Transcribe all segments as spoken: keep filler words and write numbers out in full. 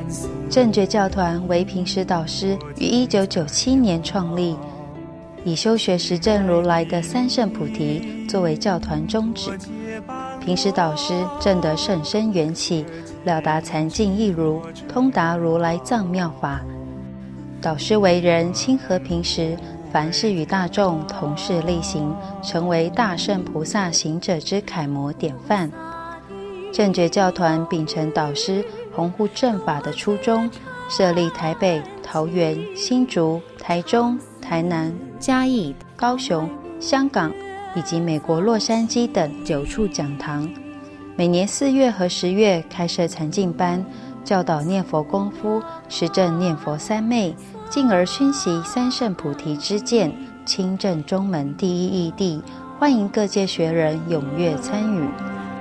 正觉教团为平时导师于一九九七年创立，以修学实证如来的三圣菩提作为教团宗旨。平时导师证得甚深缘起，了达禅境一如，通达如来藏妙法。导师为人亲和平时，凡事与大众同事力行，成为大圣菩萨行者之楷模典范。正觉教团秉承导师弘护正法的初衷，设立台北、桃园、新竹、台中、台南、嘉义、高雄、香港以及美国洛杉矶等九处讲堂。每年四月和十月开设禅净班，教导念佛功夫，实证念佛三昧，进而熏习三圣菩提之见，亲证中门第一义谛，欢迎各界学人踊跃参与。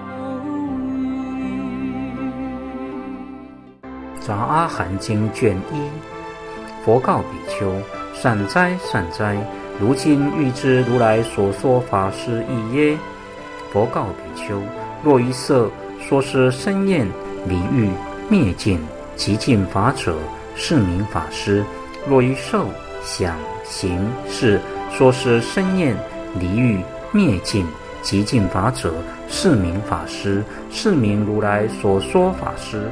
杂阿含经卷一，佛告比丘：善哉善哉，如今欲知如来所说法是义耶？佛告比丘：若于色说是生厌离欲灭尽极尽法者，是名法师；若于受想行识说是生厌离欲灭尽极尽法者，是名法师，是名如来所说法师。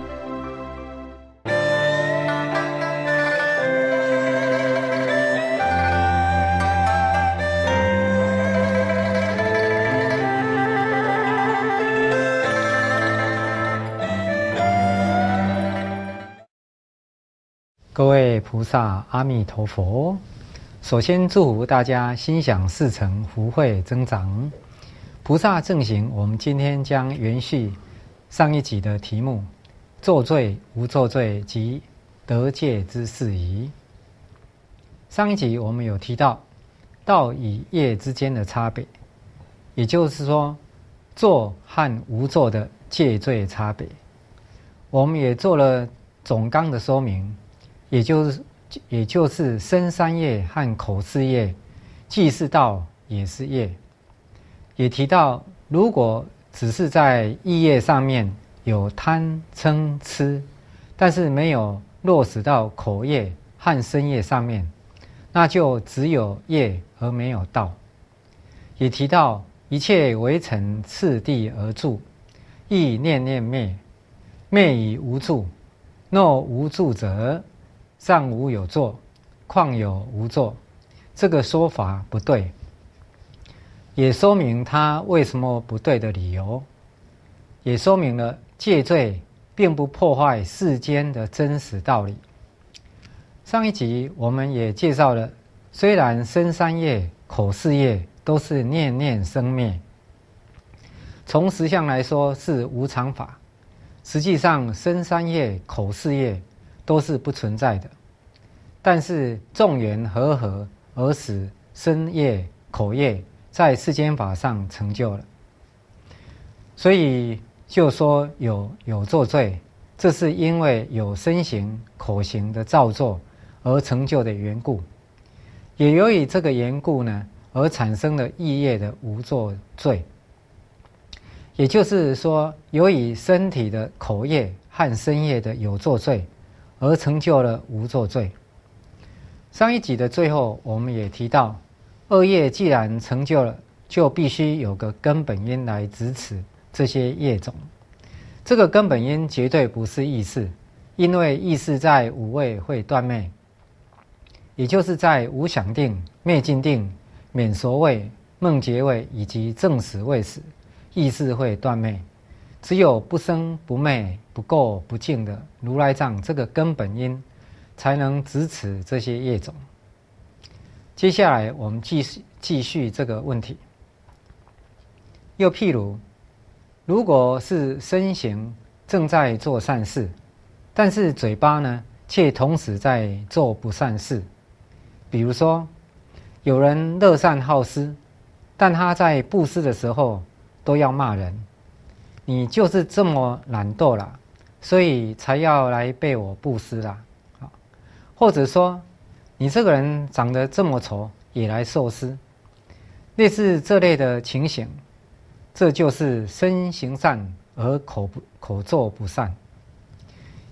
各位菩萨，阿弥陀佛！首先祝福大家心想事成，福慧增长。菩萨正行，我们今天将延续上一集的题目：作罪无作罪及得戒之事宜。上一集我们有提到道与业之间的差别，也就是说做和无做的戒罪差别。我们也做了总纲的说明，也就是也就是身三业和口四业，既是道也是业。也提到，如果只是在意业上面有贪嗔痴，但是没有落实到口业和身业上面，那就只有业而没有道。也提到，一切为尘次第而住，亦念念灭，灭以无住。若无住者，上无有作，况有无作？这个说法不对，也说明它为什么不对的理由，也说明了戒罪并不破坏世间的真实道理。上一集我们也介绍了，虽然身三业、口四业都是念念生灭，从实相来说是无常法，实际上身三业、口四业都是不存在的，但是众缘和合而使身业、口业在世间法上成就了，所以就说有有作罪，这是因为有身行、口行的造作而成就的缘故，也由于这个缘故呢，而产生了意业的无作罪。也就是说，由于身体的口业和身业的有作罪，而成就了无作罪。上一集的最后，我们也提到，恶业既然成就了，就必须有个根本因来支持这些业种。这个根本因绝对不是意识，因为意识在五位会断灭，也就是在无想定、灭尽定、免所位、梦觉位以及正死位时，意识会断灭。只有不生不灭、不垢不净的如来藏这个根本因，才能支持这些业种。接下来我们继续继续这个问题。又譬如，如果是身行正在做善事，但是嘴巴呢却同时在做不善事，比如说有人乐善好施，但他在布施的时候都要骂人，你就是这么懒惰啦，所以才要来被我布施啦。或者说你这个人长得这么丑也来受施，类似这类的情形，这就是身行善而口不口做不善。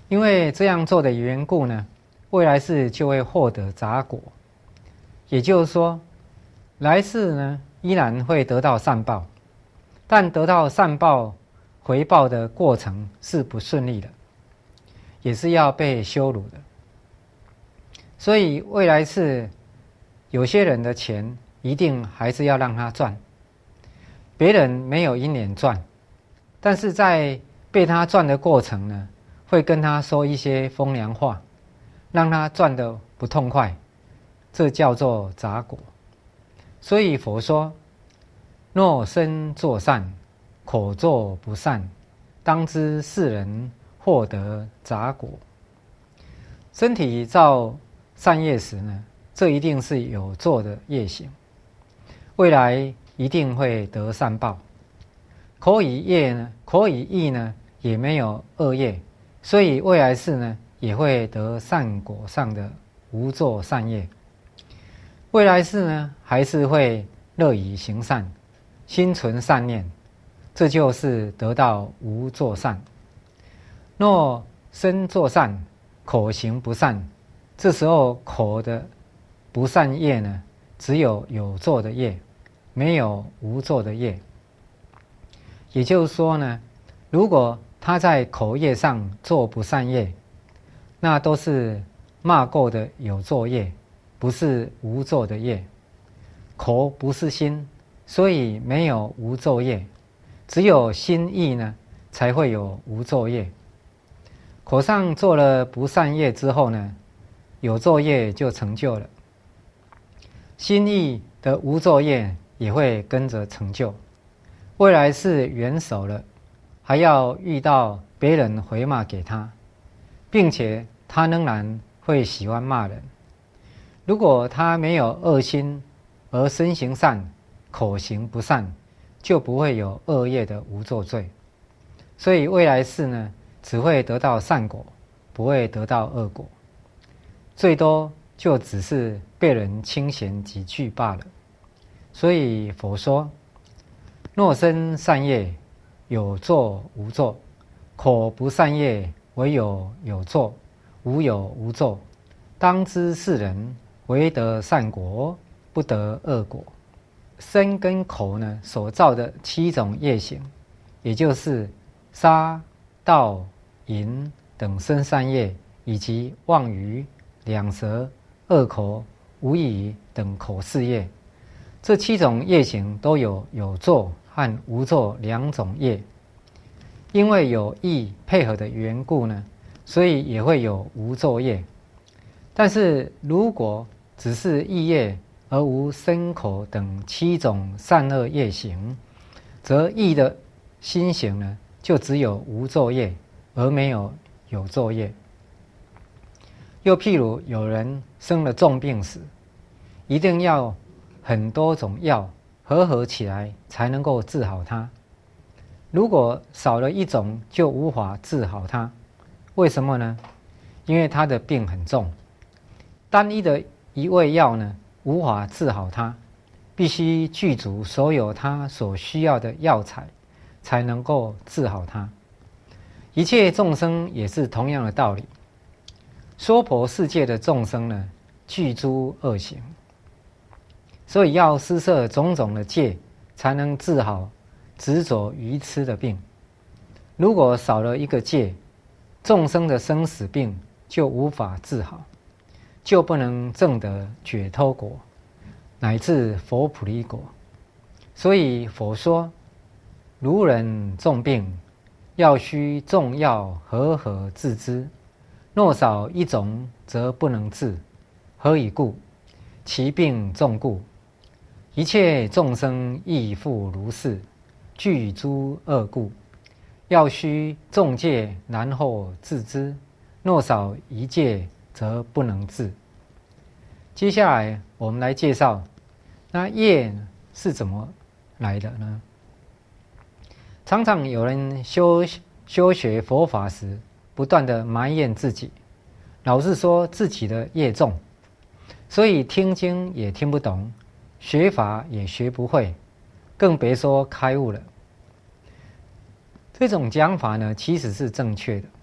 因为这样做的缘故呢，未来世就会获得杂果。也就是说，来世呢依然会得到善报，但得到善报回报的过程是不顺利的，也是要被羞辱的。所以未来世有些人的钱一定还是要让他赚，别人没有因缘赚，但是在被他赚的过程呢，会跟他说一些风凉话，让他赚得不痛快，这叫做杂果。所以佛说，若身作善，口作不善，当知世人获得杂果。身体造善业时呢，这一定是有做的业行，未来一定会得善报。口与业呢，口与意呢也没有恶业，所以未来世呢也会得善果上的无作善业。未来世呢还是会乐于行善，心存善念，这就是得到无作善。若身作善，口行不善，这时候口的不善业呢，只有有作的业，没有无作的业。也就是说呢，如果他在口业上做不善业，那都是骂过的有作业，不是无作的业。口不是心，所以没有无作业，只有心意呢才会有无作业。口上做了不善业之后呢，有作业就成就了，心意的无作业也会跟着成就。未来是元首了，还要遇到别人回骂给他，并且他仍然会喜欢骂人。如果他没有恶心而身行善，口行不善，就不会有恶业的无作罪。所以未来世呢，只会得到善果，不会得到恶果，最多就只是被人轻嫌几句罢了。所以佛说，若身善业，有作无作；口不善业，唯有有作，无有无作。当知世人唯得善果，不得恶果。身跟口呢所造的七种业行，也就是杀、盗、淫等身善业，以及妄语、两舌、恶口、无语等口事业，这七种业行都有有作和无作两种业。因为有意配合的缘故呢，所以也会有无作业。但是如果只是意业而无身口等七种善恶业行，则意的心行呢，就只有无作业，而没有有作业。又譬如有人生了重病时，一定要很多种药合合起来才能够治好它。如果少了一种，就无法治好它。为什么呢？因为他的病很重，单一的一味药呢，无法治好它，必须具足所有他所需要的药材，才能够治好它。一切众生也是同样的道理。娑婆世界的众生呢，具诸恶行，所以要施设种种的戒，才能治好执着愚痴的病。如果少了一个戒，众生的生死病就无法治好，就不能证得解脱果，乃至佛菩提果。所以佛说，如人重病，药须众药合合治之，若少一种，则不能治。何以故？其病重故。一切众生亦复如是，具诸恶故，药须众戒，然后治之。若少一戒，则不能治。接下来我们来介绍，那业是怎么来的呢？常常有人修修学佛法时，不断的埋怨自己，老是说自己的业重，所以听经也听不懂，学法也学不会，更别说开悟了。这种讲法呢，其实是正确的，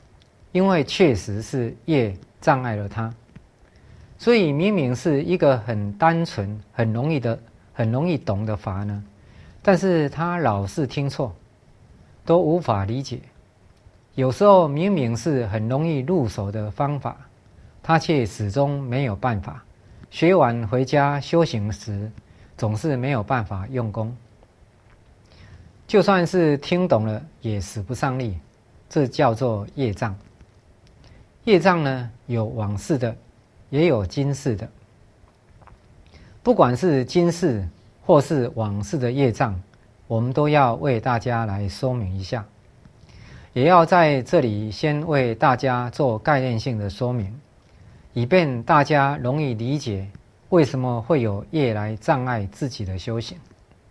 因为确实是业障碍了他。所以明明是一个很单纯、很容易的、很容易懂的法呢，但是他老是听错，都无法理解。有时候明明是很容易入手的方法，他却始终没有办法。学完回家修行时，总是没有办法用功。就算是听懂了，也使不上力，这叫做业障。业障呢，有往世的，也有今世的。不管是今世或是往世的业障，我们都要为大家来说明一下，也要在这里先为大家做概念性的说明，以便大家容易理解为什么会有业来障碍自己的修行。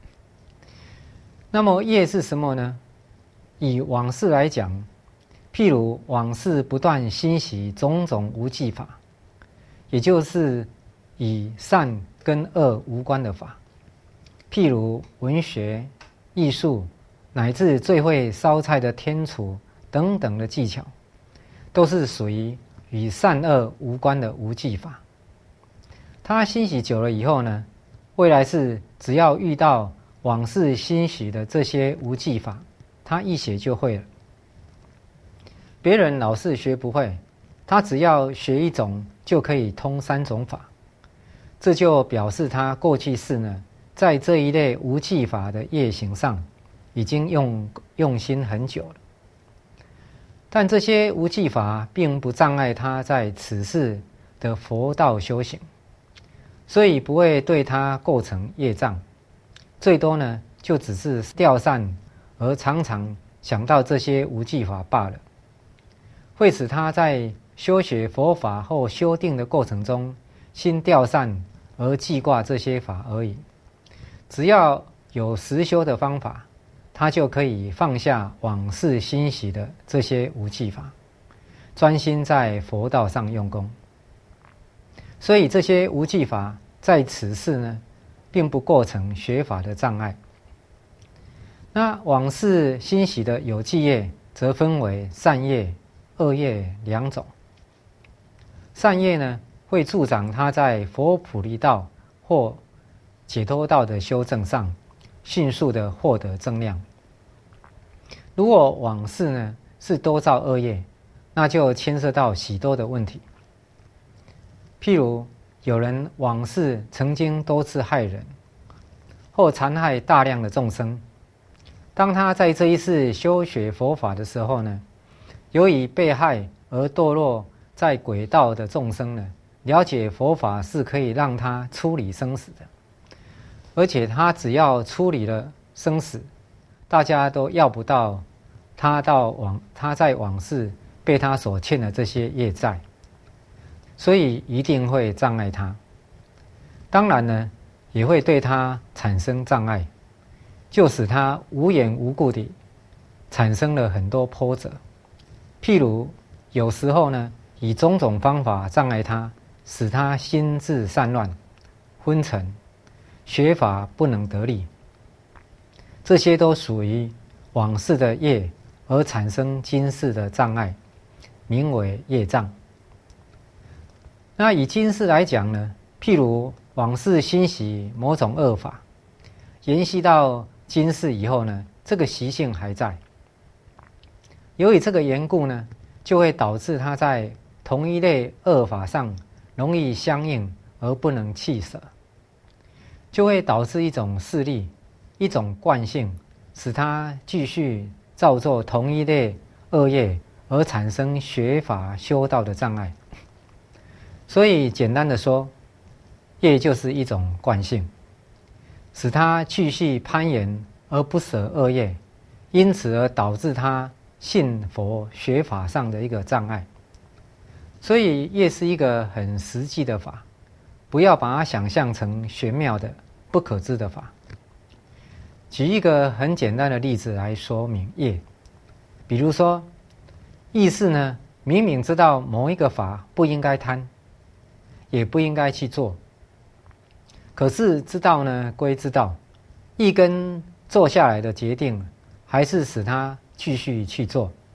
那么业是什么呢？以往事来讲，譬如往事不断欣喜种种无记法，也就是以善跟恶无关的法，譬如文学、艺术，乃至最会烧菜的天厨等等的技巧，都是属于与善恶无关的无记法。他欣喜久了以后呢，未来是只要遇到往事欣喜的这些无记法，他一学就会了。别人老是学不会，他只要学一种就可以通三种法，这就表示他过去世呢，在这一类无记法的业行上已经用用心很久了。但这些无记法并不障碍他在此世的佛道修行，所以不会对他构成业障，最多呢就只是掉散而常常想到这些无记法罢了，会使他在修学佛法或修定的过程中心掉散而记挂这些法而已。只要有实修的方法，他就可以放下往事欣喜的这些无记法，专心在佛道上用功。所以这些无记法在此世呢，并不构成学法的障碍。那往事欣喜的有记业，则分为善业、恶业两种。善业呢，会助长他在佛普利道或解脱道的修正上，迅速的获得正量。如果往事呢是多造恶业，那就牵涉到许多的问题。譬如有人往事曾经多次害人，或残害大量的众生，当他在这一世修学佛法的时候呢，由于被害而堕落在鬼道的众生呢，了解佛法是可以让他处理生死的，而且他只要处理了生死，大家都要不到他到往他在往事被他所欠的这些业债，所以一定会障碍他。当然呢，也会对他产生障碍，就使他无缘无故地产生了很多波折。譬如有时候呢，以种种方法障碍他，使他心智散乱、昏沉，学法不能得力，这些都属于往事的业而产生今世的障碍，名为业障。那以今世来讲呢，譬如往事欣喜某种恶法，延续到今世以后呢，这个习性还在。由于这个缘故呢，就会导致他在同一类恶法上容易相应而不能弃舍，就会导致一种势力、一种惯性，使他继续造作同一类恶业，而产生学法修道的障碍。所以简单的说，业就是一种惯性，使他继续攀岩而不舍恶业，因此而导致他信佛学法上的一个障碍。所以业是一个很实际的法，不要把它想象成玄妙的不可知的法。举一个很简单的例子来说明业，比如说意识呢，明明知道某一个法不应该贪，也不应该去做，可是知道呢归知道，一根做下来的决定还是使他继续去做，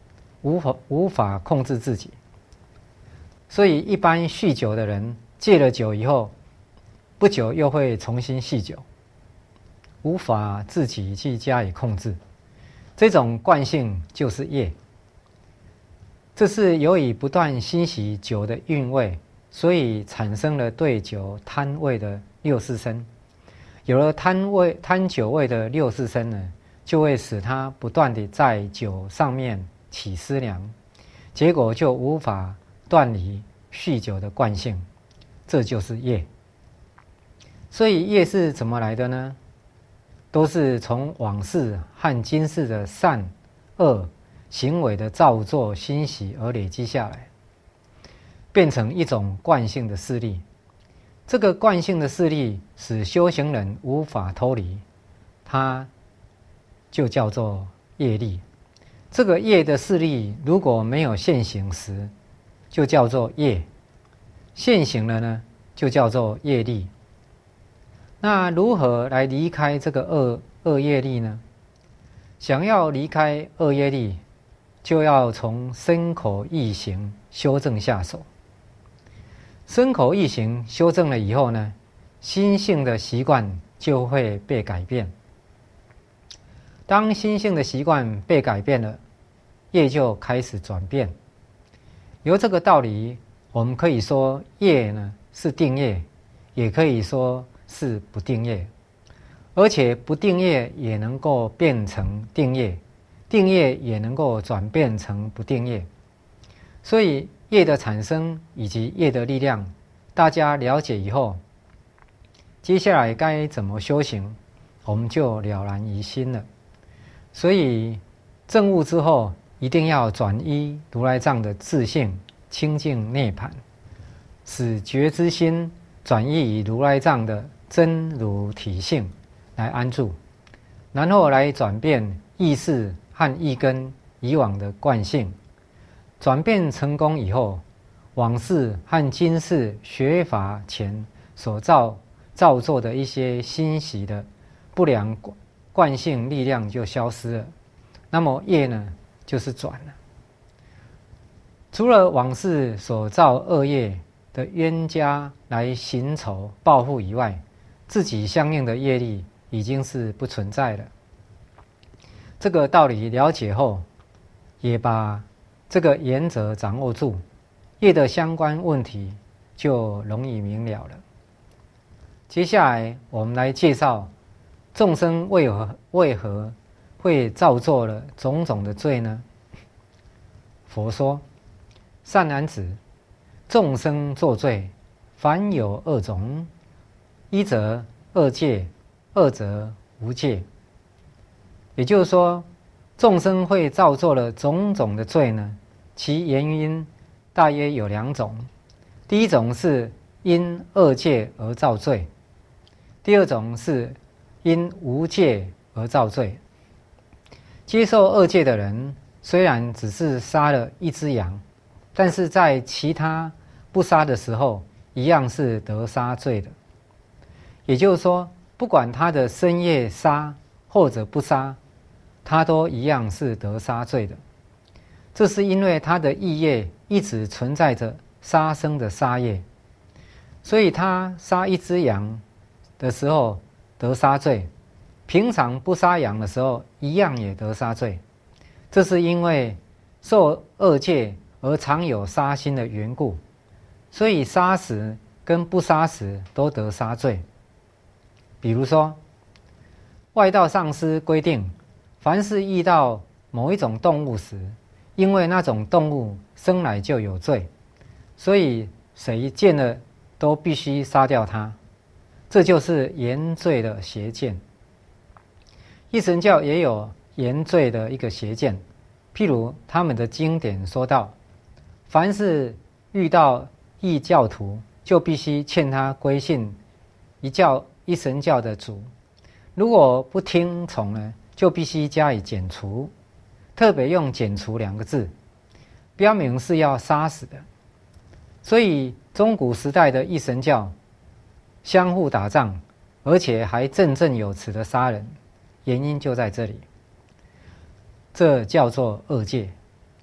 无法无法控制自己。所以一般酗酒的人戒了酒以后，不久又会重新酗酒，无法自己去加以控制。这种惯性就是业。这是由于不断欣喜酒的韵味，所以产生了对酒贪味的六识身。有了贪味贪酒味的六识身呢，就会使他不断地在酒上面起思量，结果就无法断离酗酒的惯性，这就是业。所以业是怎么来的呢？都是从往世和今世的善恶行为的造作欣喜而累积下来，变成一种惯性的势力。这个惯性的势力使修行人无法脱离，它就叫做业力。这个业的势力如果没有现行时，就叫做业；现行了呢，就叫做业力。那如何来离开这个恶恶业力呢？想要离开恶业力，就要从身口意行修正下手。身口意行修正了以后呢，心性的习惯就会被改变。当心性的习惯被改变了，业就开始转变。由这个道理，我们可以说业呢是定业，也可以说是不定业，而且不定业也能够变成定业，定业也能够转变成不定业。所以业的产生以及业的力量，大家了解以后，接下来该怎么修行，我们就了然于心了。所以证悟之后，一定要转依如来藏的自性清净涅槃，使觉知心转依于如来藏的真如体性来安住，然后来转变意识和意根以往的惯性。转变成功以后，往世和今世学法前所造造作的一些欣喜的不良惯性力量就消失了，那么业呢就是转了。除了往世所造恶业的冤家来行仇报复以外，自己相应的业力已经是不存在了。这个道理了解后，也把这个原则掌握住，业的相关问题就容易明了了。接下来我们来介绍众生为何为何会造作了种种的罪呢？佛说：善男子，众生作罪，凡有二种：一则恶戒，二则无戒。也就是说，众生会造作了种种的罪呢，其原因大约有两种。第一种是因恶戒而造罪，第二种是因无戒而造罪。接受恶戒的人，虽然只是杀了一只羊，但是在其他不杀的时候，一样是得杀罪的。也就是说，不管他的身业杀或者不杀，他都一样是得杀罪的。这是因为他的意业一直存在着杀生的杀业，所以他杀一只羊的时候得杀罪，平常不杀羊的时候一样也得杀罪。这是因为受恶戒而常有杀心的缘故，所以杀时跟不杀时都得杀罪。比如说，外道上师规定，凡是遇到某一种动物时，因为那种动物生来就有罪，所以谁见了都必须杀掉它，这就是严罪的邪见。一神教也有严罪的一个邪见，譬如他们的经典说到，凡是遇到异教徒，就必须劝他归信一教一神教的主，如果不听从呢，就必须加以剪除，特别用剪除两个字，标明是要杀死的。所以中古时代的一神教相互打仗，而且还振振有词的杀人，原因就在这里。这叫做恶戒。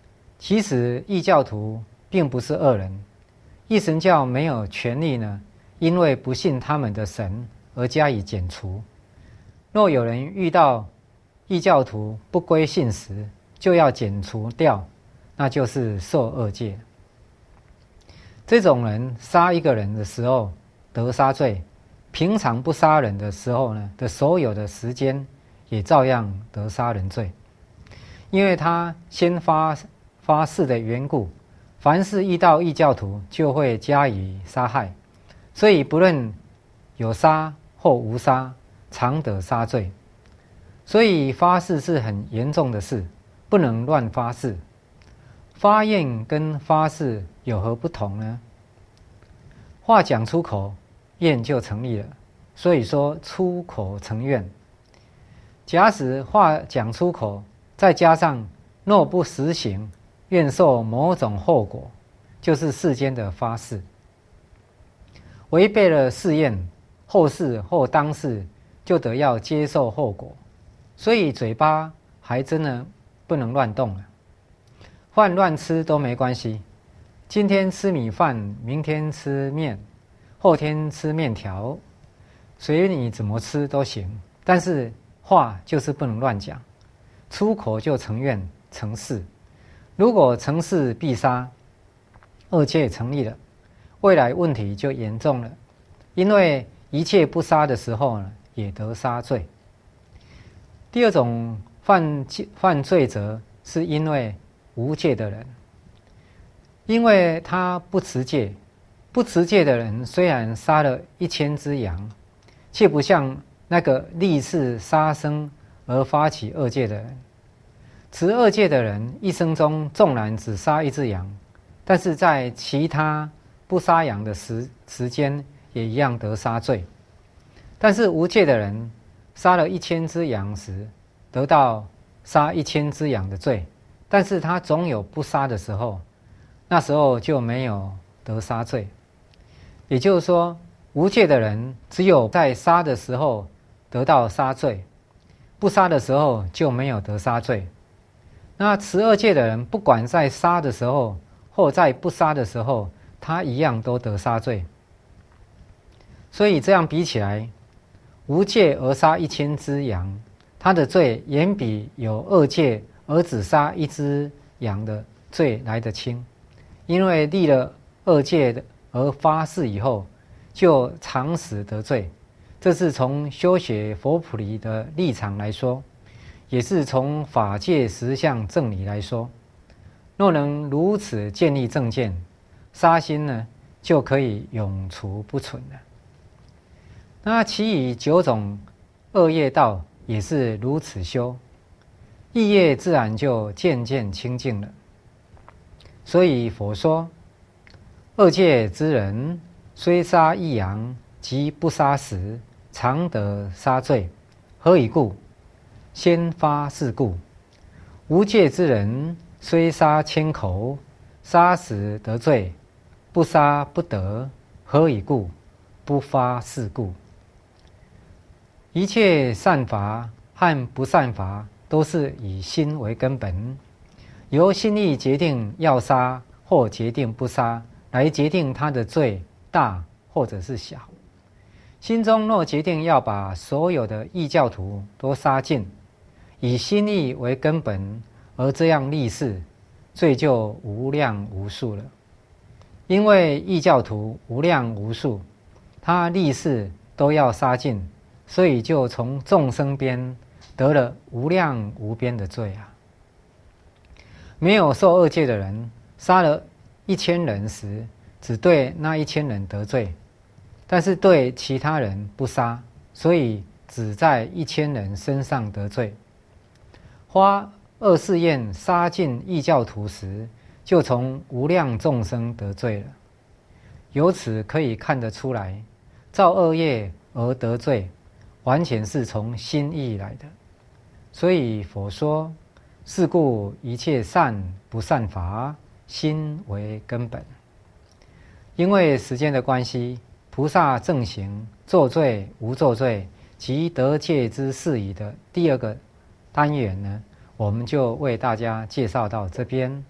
其实异教徒并不是恶人，异神教没有权利呢，因为不信他们的神而加以剪除。若有人遇到异教徒不归信时，就要剪除掉，那就是受恶戒。这种人杀一个人的时候得杀罪，平常不杀人的时候呢的所有的时间也照样得杀人罪，因为他先发发誓的缘故，凡是遇到异教徒就会加以杀害，所以不论有杀或无杀，常得杀罪。所以发誓是很严重的事，不能乱发誓。发愿跟发誓有何不同呢？话讲出口，愿就成立了，所以说出口成愿。假使话讲出口，再加上若不实行，愿受某种后果，就是世间的发誓。违背了誓愿，后世或当世就得要接受后果，所以嘴巴还真的不能乱动了。饭乱吃都没关系，今天吃米饭，明天吃面，后天吃面条，随你怎么吃都行，但是话就是不能乱讲，出口就成愿成誓。如果成誓必杀，恶戒成立了，未来问题就严重了，因为一切不杀的时候呢，也得杀罪。第二种犯犯罪者，是因为无戒的人，因为他不持戒。不持戒的人虽然杀了一千只羊，却不像那个立志杀生而发起恶戒的人。持恶戒的人一生中纵然只杀一只羊，但是在其他不杀羊的时时间也一样得杀罪。但是无戒的人杀了一千只羊时，得到杀一千只羊的罪，但是他总有不杀的时候，那时候就没有得杀罪。也就是说，无戒的人只有在杀的时候得到杀罪，不杀的时候就没有得杀罪。那持恶戒的人，不管在杀的时候或在不杀的时候，他一样都得杀罪。所以这样比起来，无戒而杀一千只羊，他的罪远比有恶戒而只杀一只羊的罪来得轻，因为立了恶戒而发誓以后，就常时得罪。这是从修学佛菩提的立场来说，也是从法界实相正理来说。若能如此建立正见，杀心呢就可以永除不存了。那其余九种恶业道也是如此修，意业自然就渐渐清净了。所以佛说，恶戒之人虽杀一羊，即不杀时，常得杀罪。何以故？先发是故。无戒之人虽杀千口，杀时得罪，不杀不得。何以故？不发是故。一切善法和不善法都是以心为根本，由心意决定要杀或决定不杀，来决定他的罪大或者是小。心中若决定要把所有的异教徒都杀尽，以心意为根本而这样立誓，罪就无量无数了。因为异教徒无量无数，他立誓都要杀尽，所以就从众生边得了无量无边的罪啊！没有受恶戒的人，杀了一千人时，只对那一千人得罪，但是对其他人不杀，所以只在一千人身上得罪。花二誓愿杀尽异教徒时，就从无量众生得罪了。由此可以看得出来，造恶业而得罪，完全是从心意来的。所以佛说，是故一切善不善法，心为根本。因为时间的关系，菩萨正行作罪无作罪及得戒之事宜的第二个单元呢，我们就为大家介绍到这边。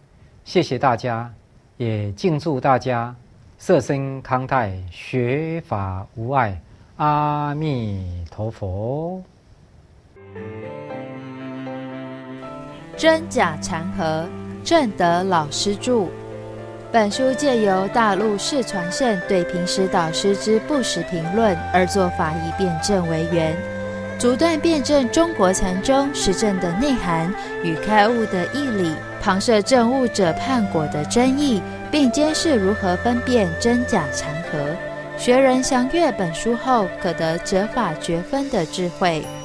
谢谢大家，也敬祝大家色身康泰，学法无碍。阿弥陀佛。 真假禅和，正德老师著。本书借由大陆释传圣对平时导师之不实评论而作法义辩证为源，逐段辩证中国禅宗实证的内涵与开悟的义理，旁摄证悟者判果的争议，并揭示如何分辨真假禅和。学人详阅本书后，可得折法绝分的智慧。